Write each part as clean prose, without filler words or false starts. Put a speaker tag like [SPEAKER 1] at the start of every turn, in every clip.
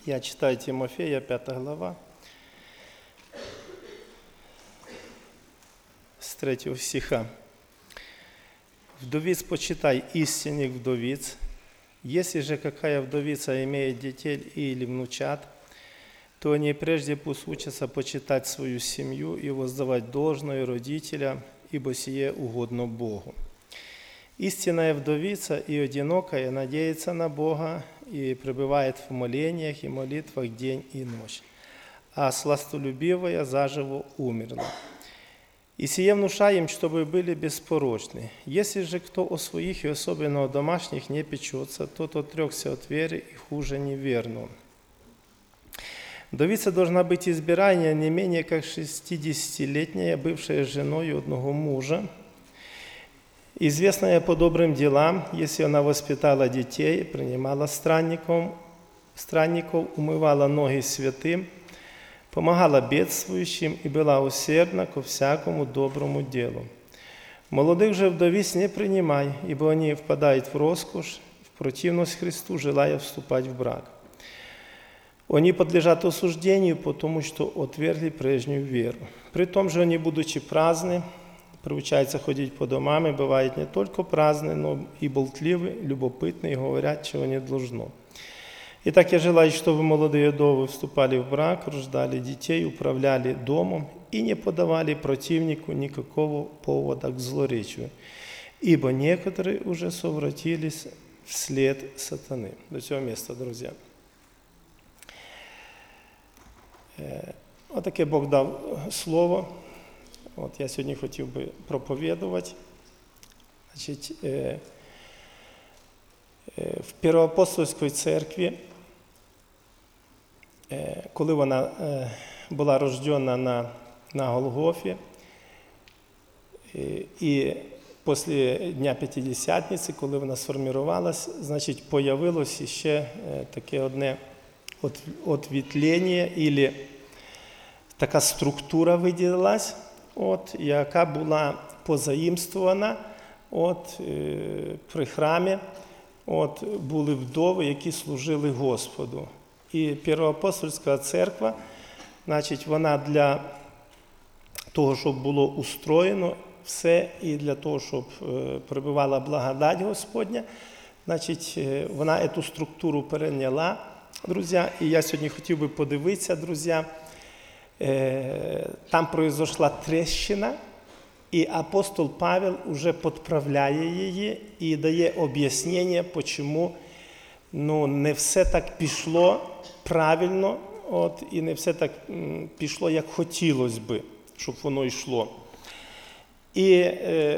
[SPEAKER 1] Я читаю Тимофея, 5 глава, с 3 стиха. «Вдовиц почитай истинных вдовиц. Если же какая вдовица имеет детей или внучат, то они прежде пусть учатся почитать свою семью и воздавать должное родителям, ибо сие угодно Богу. Истинная вдовица и одинокая надеется на Бога и пребывает в молениях и молитвах день и ночь, а сластолюбивая заживо умерла. И сие внушаем, чтобы были беспорочны. Если же кто о своих и особенно о домашних не печется, тот отрекся от веры и хуже неверного. Вдовица должна быть избирания не менее как 60-летняя, бывшая женой одного мужа, известная по добрым делам, если она воспитала детей, принимала странников, умывала ноги святым, помогала бедствующим и была усердна ко всякому доброму делу. Молодых же вдовиц не принимай, ибо они впадают в роскошь, в противность Христу, желая вступать в брак. Они подлежат осуждению, потому что отвергли прежнюю веру. При том же они, будучи праздны, приучаются ходить по домам, и бывают не только праздны, но и болтливы, любопытны, и говорят, чего не должно. Итак, я желаю, чтобы молодые вдовы вступали в брак, рождали детей, управляли домом и не подавали противнику никакого повода к злоречию, ибо некоторые уже совратились вслед сатаны». До цього місця, друзі. Отаке Бог дав слово. Я сьогодні хотів би проповідувати. В Первоапостольській церкві, коли вона була рождена на Голгофі, і після Дня П'ятидесятниці, коли вона сформувалась, появилось ще таке одне отвітлення, або така структура виділилась, яка була позаїмствована при храмі, були вдови, які служили Господу. І Первоапостольська церква, вона для того, щоб було устроєно все, і для того, щоб прибувала благодать Господня, вона цю структуру перейняла, друзі. І я сьогодні хотів би подивитися, друзі, там произошла трещина, і апостол Павел уже підправляє її і дає об'яснення, чому не все так пішло правильно, і не все так пішло, як хотілося би, щоб воно йшло. І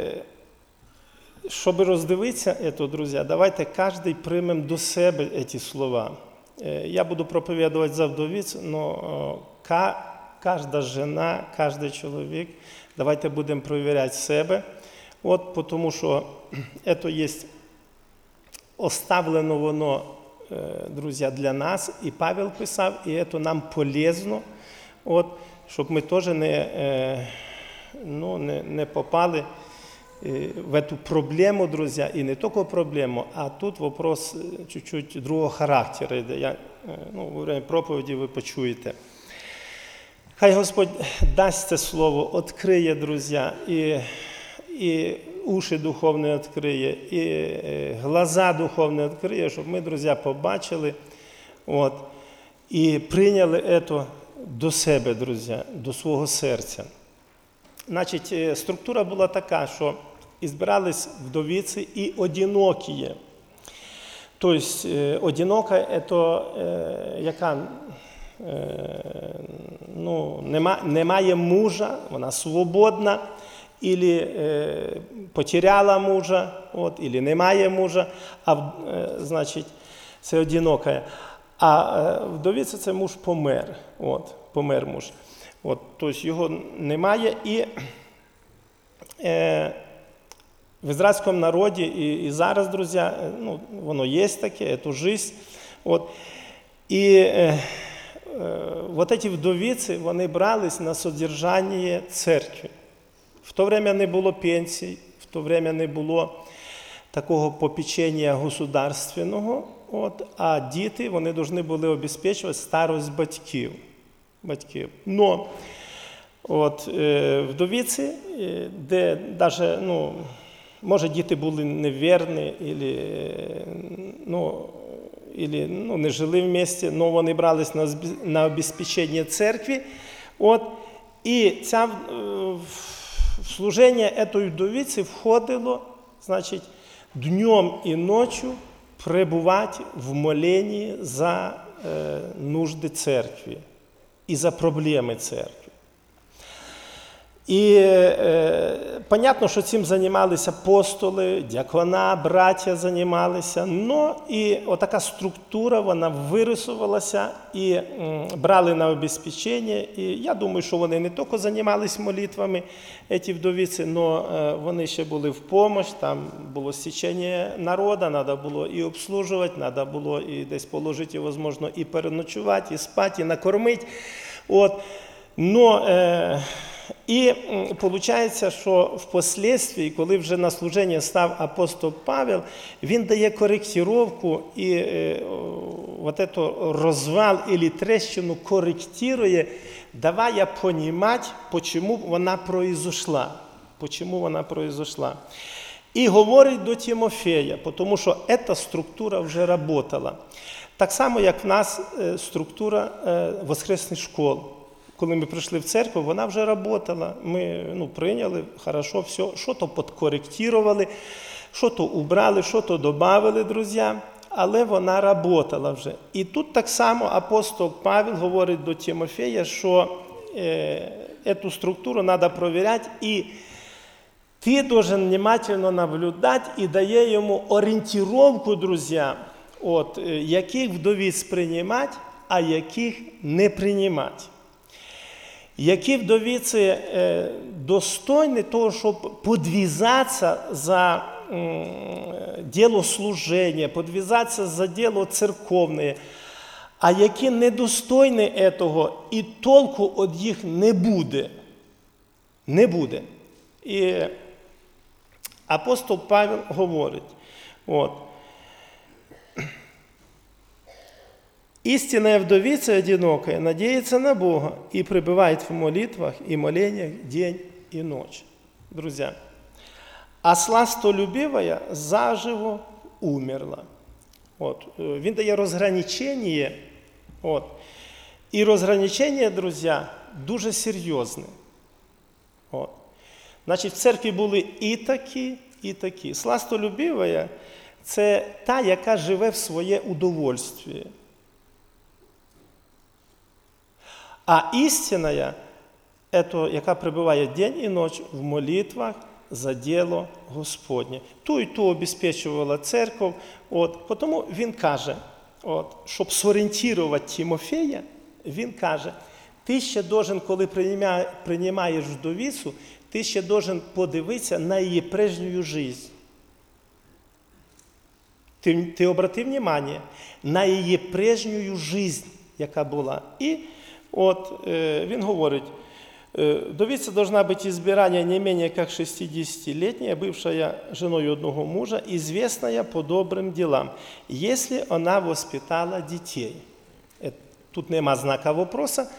[SPEAKER 1] щоб роздивитися це, друзі, давайте кожен приймемо до себе ці слова. Я буду проповідувати за вдовиць, але кожна жена, кожен чоловік, давайте будемо перевіряти себе, тому що це є оставлено воно, друзі, для нас, і Павел писав, і це нам полезно, щоб ми теж не попали в цю проблему, друзі, і не тільки проблему, а тут вопрос чуть-чуть другого характеру, де во время проповіді ви почуєте. Хай Господь дасть це слово, відкриє, друзі, і уші духовні відкриє, і глаза духовні відкриє, щоб ми, друзі, побачили і прийняли це до себе, друзі, до свого серця. Структура була така, що збирались вдовиці і одинокі. Тобто, одинока – це яка немає мужа, вона свободна, або потеряла мужа, або немає мужа, це одинока. А вдовиця – це муж помер, помер муж. Тобто його немає, і в ізраїльському народі і зараз, друзі, воно є таке, це життя. І ці вдовиці, вони брались на содержання церкви. В то время не було пенсій, в то время не було такого попечення государственного, а діти, вони повинні були обезпечувати старость батьків. Но вдовиці, де навіть, може, діти були невірні, або не жили в місті, але вони брались на обезпечення церкви. І в служення цієї вдовиці входило, значить, днем і ночі перебувати в моленні за нужди церкви і за проблеми церкви. І понятно, що цим займалися апостоли, діакона, браття займалися, но і отака структура, вона вирисувалася і брали на обезпечення. І я думаю, що вони не тільки займалися молитвами, ці вдовиці, але вони ще були в допомогу, там було стічення народу, треба було і обслужувати, треба було і десь положити, можливо, і переночувати, і спати, і накормити. І виходить, що впоследствии, коли вже на служення став апостол Павел, він дає коректировку і розвал або трещину коректує, давая понимать, чому вона произошла. І говорить до Тимофея, тому що ця структура вже працювала. Так само, як в нас структура воскресних школ. Коли ми прийшли в церкву, вона вже працювала. Ми прийняли, хорошо, все, що-то підкоректували, що-то убрали, що-то додали, друзі, але вона працювала вже. І тут так само апостол Павел говорить до Тимофея, що цю структуру треба перевіряти, і ти повинен внимательно наблюдати, і дає йому орієнтировку, друзі, яких вдовиць приймати, а яких не приймати. Які вдовиці достойні того, щоб підв'язатися за діло служення, підв'язатися за діло церковне, а які недостойні цього, і толку від їх не буде. Не буде. І апостол Павел говорить, истинная вдовица одинокая надеется на Бога и пребывает в молитвах и молениях день и ночь. Друзья, а сластолюбивая заживо умерла. Він дає розграничення. І розграничення, друзі, дуже серйозне. Значить, в церкві були і такі, і такі. Сластолюбивая – це та, яка живе в своє удовольствие. А істинна – це, яка пребуває день і ніч в молитвах за діло Господнє. Ту і ту обезпечувала церква. Тому він каже, щоб зорієнтувати Тимофея, він каже, ти ще должен, коли приймаєш вдовицю, ти ще должен подивитися на її прежню життя. Ти обрати увагу на її прежню життя, яка була. І він говорить, вдовица должна быть избирания не менее как 60-летняя, бывшая женой одного мужа, известная по добрым делам, если она воспитала детей. Тут нема знака вопроса,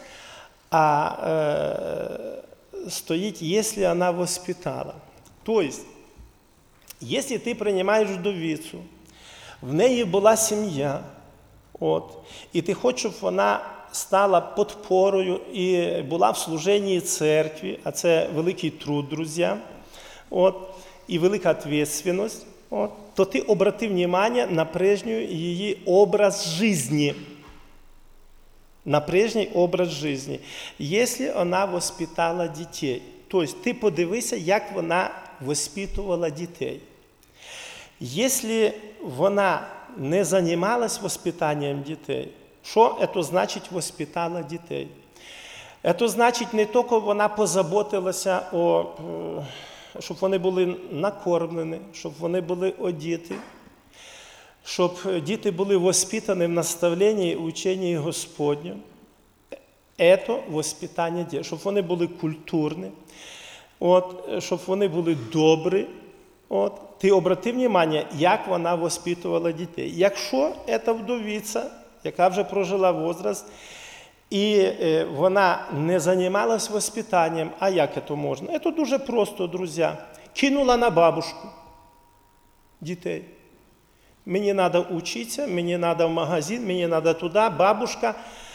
[SPEAKER 1] а стоит, если она воспитала. То есть, если ты принимаешь вдовицу, в неї була сім'я, і ти хочеш, щоб вона стала підпорою і була в служенні церкві, а це великий труд, друзі, і велика відповідальність, то ти обрати увагу на прежній її образ життя. На прежній образ життя. Якщо вона воспитала дітей, тобто ти подивися, як вона воспитувала дітей. Якщо вона не займалась воспитанням дітей, що це значить воспитала дітей? Це значить не тільки вона позаботилася, щоб вони були накормлені, щоб вони були одіти, щоб діти були воспитані в наставленні і ученні Господню. Це воспитання дітей, щоб вони були культурні, щоб вони були добрі, Ти обрати увагу, як вона воспитувала дітей. Якщо ця вдовиця, яка вже прожила возраст, і вона не займалась воспитанням, а як це можна? Це дуже просто, друзі. Кинула на бабушку дітей. Мені треба вчитися, мені треба в магазин, мені треба туди, бабушка.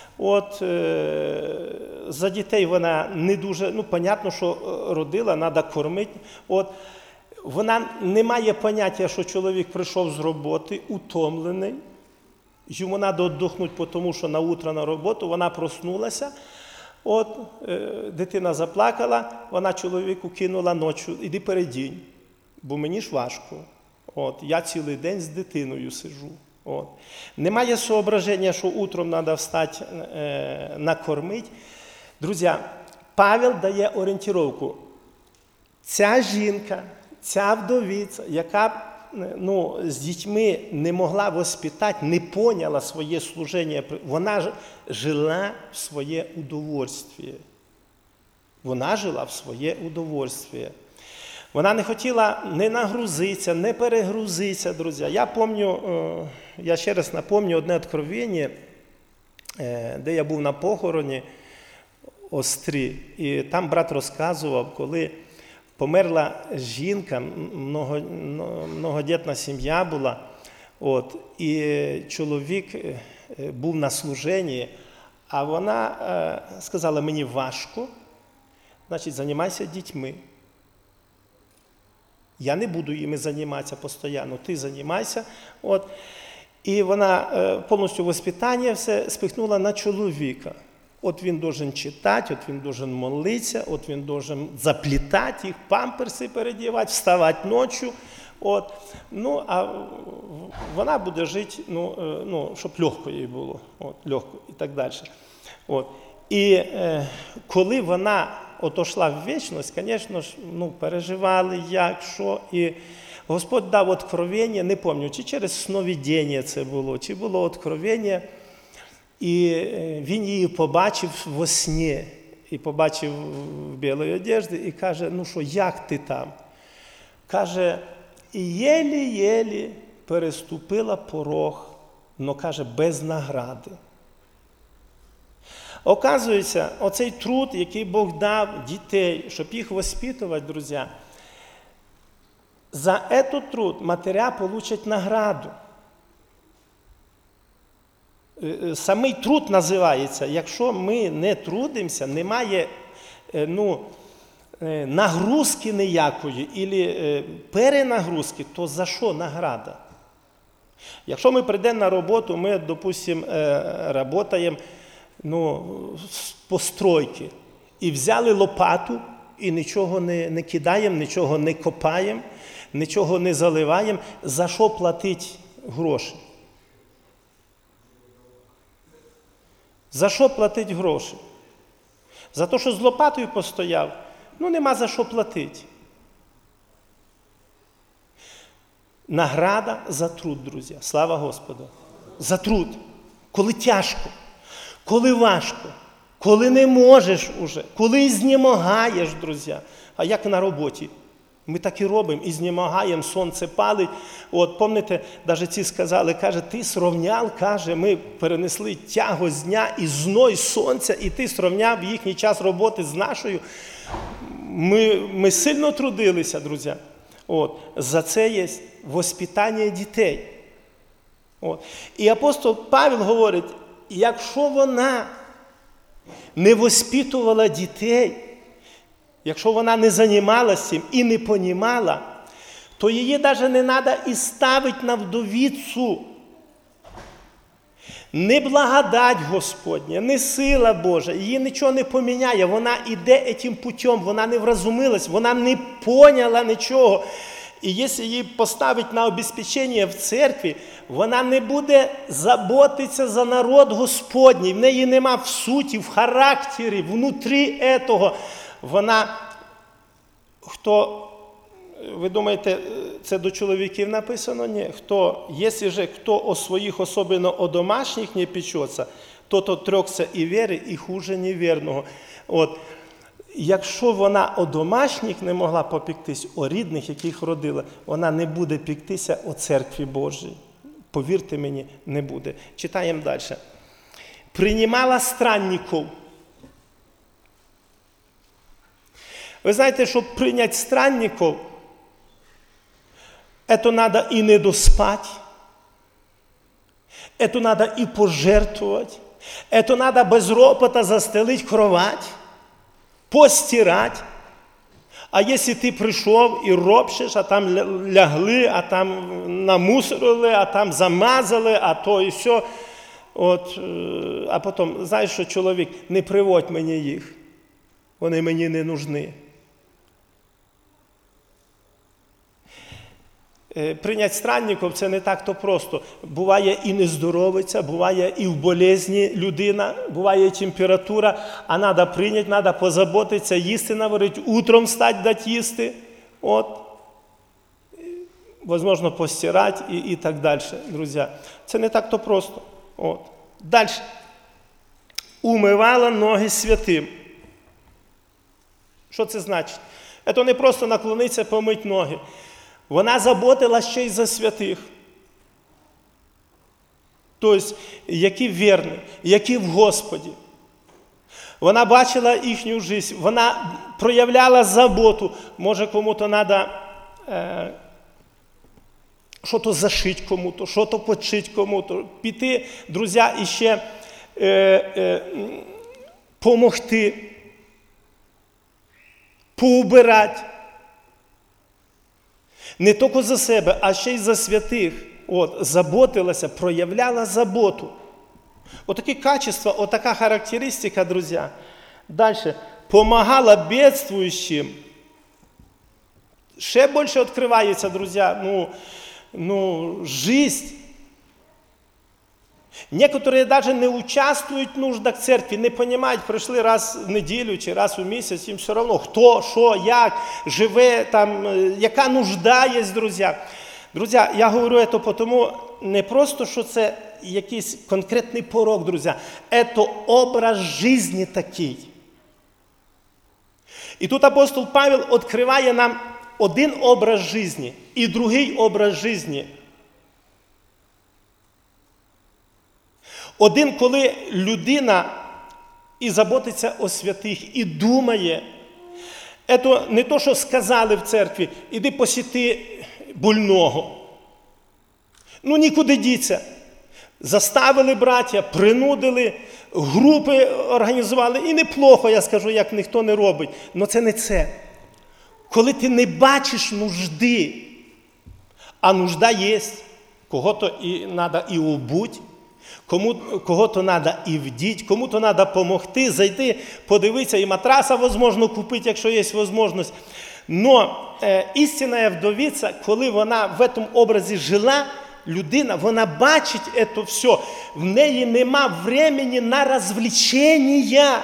[SPEAKER 1] За дітей вона не дуже, понятно, що родила, треба кормити. Вона не має поняття, що чоловік прийшов з роботи, утомлений, йому треба віддохнути, тому що на утро на роботу, вона проснулася, дитина заплакала, вона чоловіку кинула ночі, іди передінь, бо мені ж важко. Я цілий день з дитиною сиджу. Немає соображення, що утром треба встати, накормити. Друзі, Павел дає орієнтировку. Ця жінка, ця вдовиця, яка з дітьми не могла воспитати, не поняла своє служення, вона жила в своє удовольствие. Вона жила в своє удовольствие. Вона не хотіла не нагрузитися, не перегрузитися, друзі. Я ще раз напомню одне откровення, де я був на похороні Острі, і там брат розказував, коли померла жінка, многодітна сім'я була, і чоловік був на служенні, а вона сказала, мені важко, значить, займайся дітьми. Я не буду їми займатися постійно, ти займайся. І вона повністю воспитання все спихнула на чоловіка. Він должен читати, він должен молитися, він должен заплітати їх, памперси передівати, вставати ночі. А вона буде жити, щоб легко їй було, легко і так далі. І коли вона отошла в вічність, звісно ж, переживали, як, що. І Господь дав откровення, не пам'ятаю, чи через сновидіння це було, чи було откровення. І він її побачив во сні, і побачив в білій одежді, і каже, як ти там? Каже, єлі-єлі переступила порог, но, каже, без награди. Оказується, оцей труд, який Бог дав дітей, щоб їх воспитувати, друзі, за цей труд матеря получать награду. Самий труд називається, якщо ми не трудимося, немає нагрузки ніякої, або перенагрузки, то за що награда? Якщо ми прийдемо на роботу, ми, допустимо, працюємо по стройці, і взяли лопату, і нічого не кидаємо, нічого не копаємо, нічого не заливаємо, за що платити гроші? За що платити гроші? За те, що з лопатою постояв? Нема за що платити. Награда за труд, друзі. Слава Господу. За труд. Коли тяжко, коли важко, коли не можеш уже, коли знемагаєш, друзі. А як на роботі? Ми так і робимо, і знемагаємо, сонце палить. Пам'ятаєте, навіть ці сказали, каже, ти сравняв, каже, ми перенесли тягость дня і зной сонця, і ти сравняв їхній час роботи з нашою. Ми сильно трудилися, друзі. За це є воспитання дітей. І апостол Павел говорить, якщо вона не воспитувала дітей, якщо вона не займалася цим і не понімала, то її навіть не треба і ставити на вдовицю. Не благодать Господня, не сила Божа, її нічого не поміняє, вона йде цим путем, вона не вразумилась, вона не поняла нічого. І якщо її поставити на обезпечення в церкві, вона не буде заботитися за народ Господній, в неї нема в суті, в характері, внутрі цього. Вона, ви думаєте, це до чоловіків написано? Ні. Якщо же хто о своїх, особливо о домашніх, не печеться, то отрекся і віри, і хуже неверного. якщо вона о домашніх не могла попіктись, о рідних, яких родила, вона не буде піктися о церкві Божій. Повірте мені, не буде. Читаємо далі. Приймала странників. Ви знаєте, щоб прийняти странників, це треба і не доспати, це треба і пожертвувати, це треба без ропота застелити кровать, постирати. А якщо ти прийшов і ропщиш, а там лягли, а там намусорили, а там замазали, а то і все. А потім, знаєш що, чоловік, не приводь мені їх, вони мені не нужні. Прийняти странників – це не так-то просто. Буває і нездоровиця, буває і в болезні людина, буває і температура, а треба прийняти, треба позаботитися, їсти наварити, утром встати, дати їсти. Можливо, постирати і так далі, друзі. Це не так-то просто. Далі. Умивала ноги святим. Що це значить? Це не просто наклонитися, помити ноги. Вона заботилася ще й за святих. Тобто, які вірні, які в Господі. Вона бачила їхню життя, вона проявляла заботу. Може, кому-то треба що-то зашити кому-то, що-то почити кому-то. Піти, друзі, і ще помогти, поубирати. Не тільки за себе, а ще й за святих. Заботилася, проявляла заботу. Отакі качества, отака характеристика, друзі. Далі. Помагала бедствующим. Ще більше відкривається, друзі, жизнь. Некоторые даже не участвують в нуждах церкви, не розуміють, прийшли раз в неділю чи раз у місяць, їм все одно, хто, що, як, живе, там, яка нужда є, друзі. Друзі, я говорю це тому, не просто, що це якийсь конкретний порок, друзі, це образ життя такий. І тут апостол Павел відкриває нам один образ життя і другий образ життя. Один, коли людина і заботиться о святих, і думає, це не то, що сказали в церкві, іди посіти больного. Нікуди діться. Заставили браття, принудили, групи організували. І неплохо, я скажу, як ніхто не робить. Але це не це. Коли ти не бачиш нужди, а нужда є, кого-то треба і обуть, кого-то треба і вдіть, кому-то треба допомогти, зайти, подивитися, і матраса, можливо, купити, якщо є можливість. Но істинна вдовиця, коли вона в цьому образі жила, людина, вона бачить це все, в неї нема времени на розвлечення.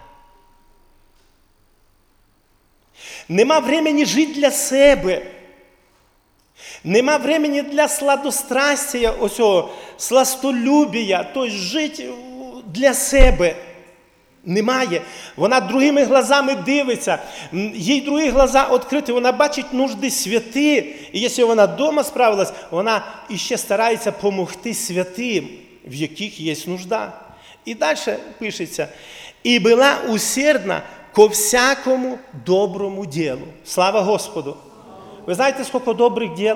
[SPEAKER 1] Нема времени жити для себе. Нема времени для сладострастия, осього, сластолюбія, тобто жити для себе. Немає. Вона другими глазами дивиться, їй другі глаза відкриті, вона бачить нужди святі. І якщо вона вдома справилась, вона іще старається допомогти святим, в яких є нужда. І далі пишеться, і була усердна ко всякому доброму ділу. Слава Господу! Ви знаєте, скільки добрих діл?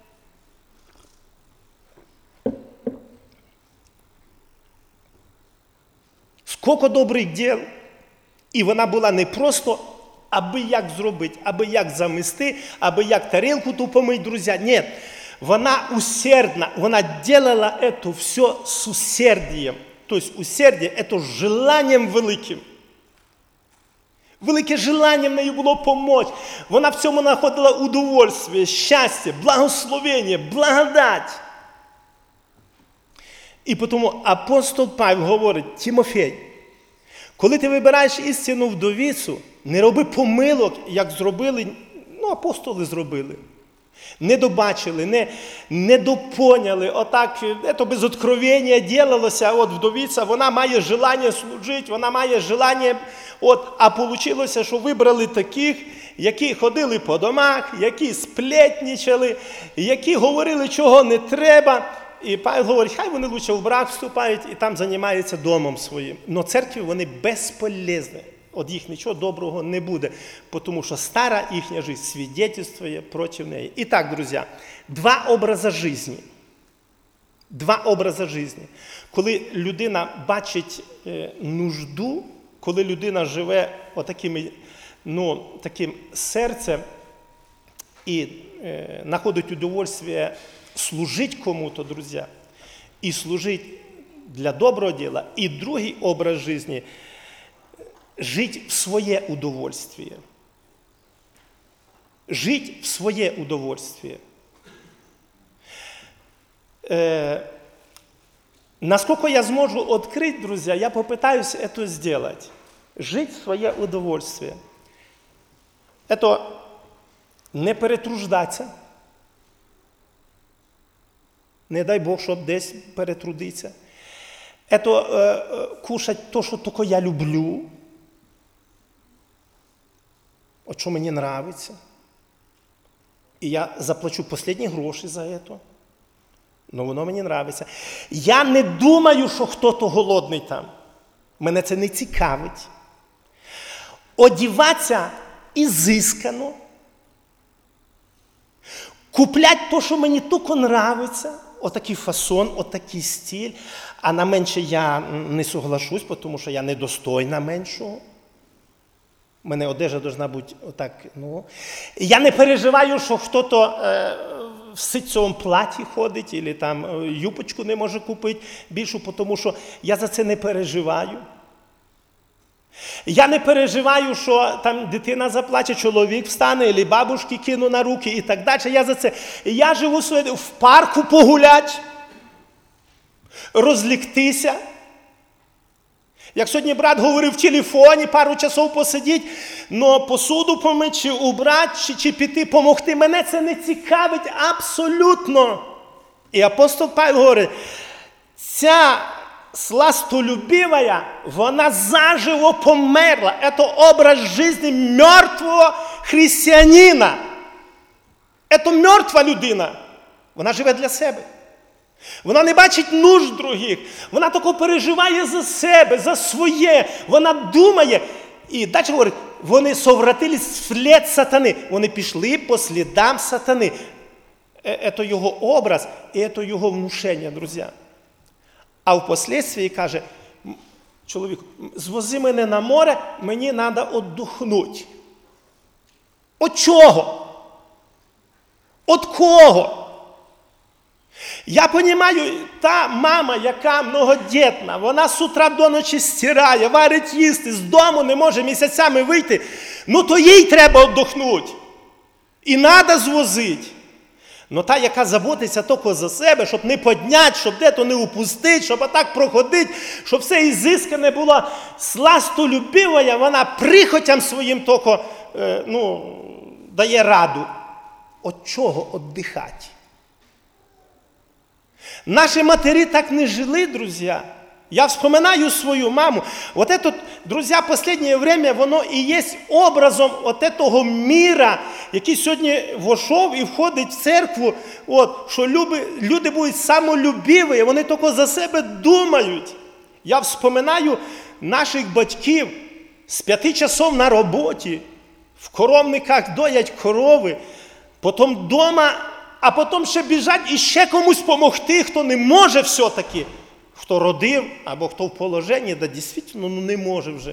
[SPEAKER 1] Скільки добрих діл? І вона була не просто, аби як зробити, аби як замести, аби як тарілку ту помить, друзі. Ні, вона усердна, вона делала це все з усердием. Тобто усердие – це желанням великим. Велике желання в неї було помочь. Вона в цьому знаходила удовольствие, щастя, благословення, благодать. І тому апостол Павел говорить, Тимофій, коли ти вибираєш істинну вдовицю, не роби помилок, як зробили, апостоли зробили. Не добачили, не допоняли. Отак, це без откровення ділалося. От вдовиця, вона має желання служити, вона має желання. А вийшло, що вибрали таких, які ходили по домах, які сплетничали, які говорили, чого не треба. І Павел говорить, хай вони лучше в брак вступають і там займаються домом своїм. Но церкві вони безполезні. От їх нічого доброго не буде, тому що стара їхня життя свідетельствує проти неї. І так, друзі, два образи життя. Два образи життя. Коли людина бачить нужду, коли людина живе таким серцем і знаходить удовольствие служити кому-то, друзі, і служити для доброго діла. І другий образ життя – жить в своє удовольствие. Жить в своє удовольствие. Насколько я зможу открыть, друзья, я попытаюсь это сделать. Жить в своє удовольствие. Это не перетруждатися. Не дай Бог, щоб десь перетрудитися. Это кушать то, що тільки я люблю. От що мені нравиться. І я заплачу останні гроші за це. Но воно мені нравиться. Я не думаю, що хтось голодний там. Мене це не цікавить. Одіватися ізискано. Куплять то, що мені тільки нравиться. Отакий фасон, отакий стиль. А на менше я не соглашусь, тому що я недостойна меншого. У мене одежа повинна бути отак, Я не переживаю, що хтось в ситцевому платі ходить, або там юбочку не може купити більшу, тому що я за це не переживаю. Я не переживаю, що там дитина заплаче, чоловік встане, або бабушки кину на руки і так далі. Я за це. Я живу в парку погулять, розліктися. Як сьогодні брат говорив, в телефоні пару часов посидіть, но посуду помити, чи убрати, чи піти помогти, мене це не цікавить абсолютно. І апостол Павел говорить, ця сластолюбивая, вона заживо померла. Це образ життя мертвого християнина. Це мертва людина. Вона живе для себе. Вона не бачить нужд других. Вона тільки переживає за себе, за своє. Вона думає. І далі говорить, вони совратились вслед сатани. Вони пішли по слідам сатани. Це його образ і це його внушення, друзі. А впоследствии каже, чоловік, звози мене на море, мені треба віддохнути. От чого? От кого? Я розумію, та мама, яка многодітна, вона з утра до ночі стирає, варить їсти, з дому не може місяцями вийти, то їй треба віддохнути. І треба звозити. Но та, яка заботиться тільки за себе, щоб не підняти, щоб де-то не упустити, щоб отак проходити, щоб все ізискане було сластолюбивая, вона прихотям своїм тільки дає раду. От чого віддихати? Наші матері так не жили, друзі. Я вспоминаю свою маму. Вот это, друзья, последнее время, воно і є образом от этого міра, який сьогодні вошов і входить в церкву, що люди будуть самолюбиві, вони тільки за себе думають. Я вспоминаю наших батьків з 5 часов на роботі, в коровниках доять корови, потім вдома, а потім ще біжать і ще комусь допомогти, хто не може все-таки. Хто родив, або хто в положенні, дійсно не може вже.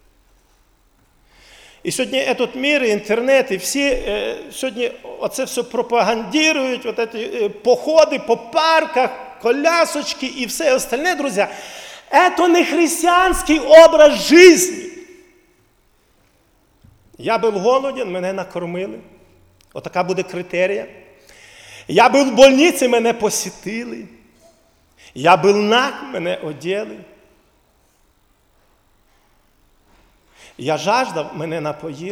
[SPEAKER 1] І сьогодні этот мир, інтернет, і всі сьогодні оце все пропагандують, от ці походи по парках, колясочки і все остальне, друзі. Це не християнський образ життя. Я був голоден, мене накормили. Отака буде критерія. Я був в больниці, мене посітили. Я був наг, мене оділи. Я жаждав, мене напоїли.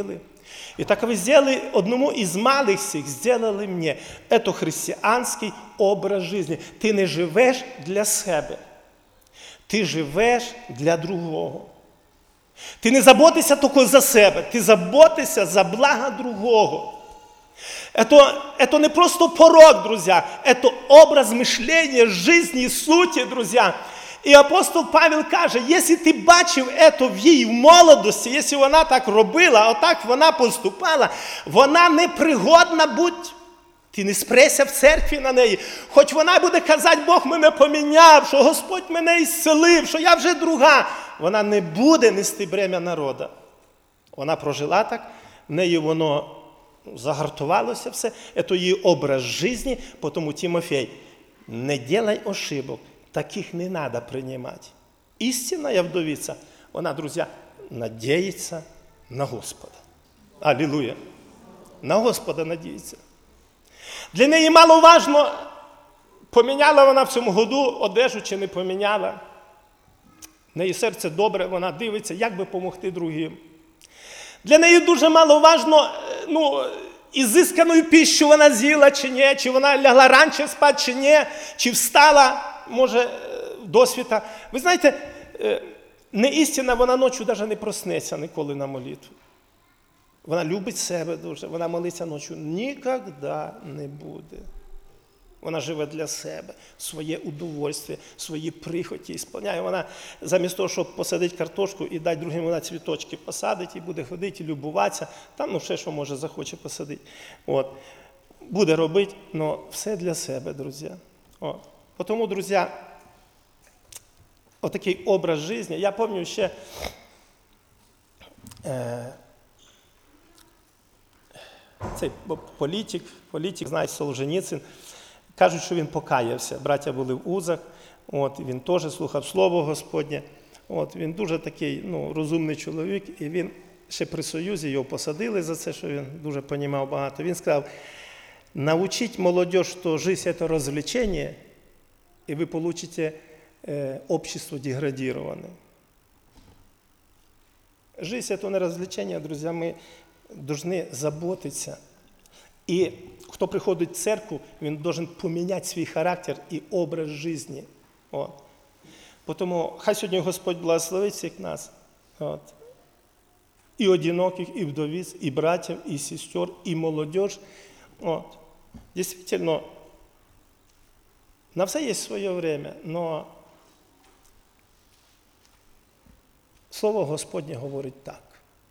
[SPEAKER 1] И так вы сделали одному из малых сих, сделали мне. Это христианський образ жизни. Ти не живеш для себе. Ти живеш для другого. Ти не заботишся тільки за себе, ти заботишся за благо другого. Это не просто порок, друзья, это образ мышления, жизни, сути, друзья. І апостол Павел каже, якщо ти бачив це в її молодості, якщо вона так робила, отак вона поступала, вона не пригодна будь. Ти не спрейся в церкві на неї. Хоч вона буде казати, Бог мене поміняв, що Господь мене ісцелив, що я вже друга. Вона не буде нести бремя народу. Вона прожила так, в неї воно загартувалося все. Це її образ життя, тому Тимофій, не делай ошибок. Таких не надо принимать. Истинная вдовица, она, друзья, надеется на Господа. Аллилуйя. На Господа надіється. Для неї мало важно, поміняла вона в цьому году одежу чи не поміняла. В неї серце добре, вона дивиться, як би допомогти другим. Для неї дуже мало важно, ізискану пищу вона з'їла чи ні, чи вона лягла раніше спати чи ні, чи встала, може, досвіта. Ви знаєте, не істина, вона ночі навіть не проснеться ніколи на молитву. Вона любить себе дуже, вона молиться ночі. Ніколи не буде. Вона живе для себе, своє удовольствие, свої прихоті ісполняє. Вона замість того, щоб посадити картошку і дати другим, вона цвіточки посадить і буде ходити, і любуватися. Там, ще що може, захоче посадити. Буде робити, але все для себе, друзі. Тому, друзі, отакий образ життя. Я пам'ятаю ще цей політик, знає, Солженіцин, кажуть, що він покаявся. Браття були в узах, він теж слухав Слово Господнє. Він дуже такий розумний чоловік, і він ще при Союзі його посадили за це, що він дуже розумів багато. Він сказав, научить молодежь, що життя – це розвлечення, и вы получите общество деградированное. Жизнь – это не развлечение, друзья, мы должны заботиться. И кто приходит в церковь, он должен поменять свой характер и образ жизни. Потому хай сьогодні Господь благословить всіх нас. И одиноких, и вдовиц, и братьев, и сестер, и молодежь. Действительно, на все є своє время, но Слово Господнє говорить так.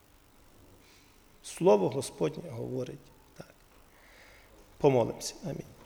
[SPEAKER 1] Слово Господнє говорить так. Помолимося. Амінь.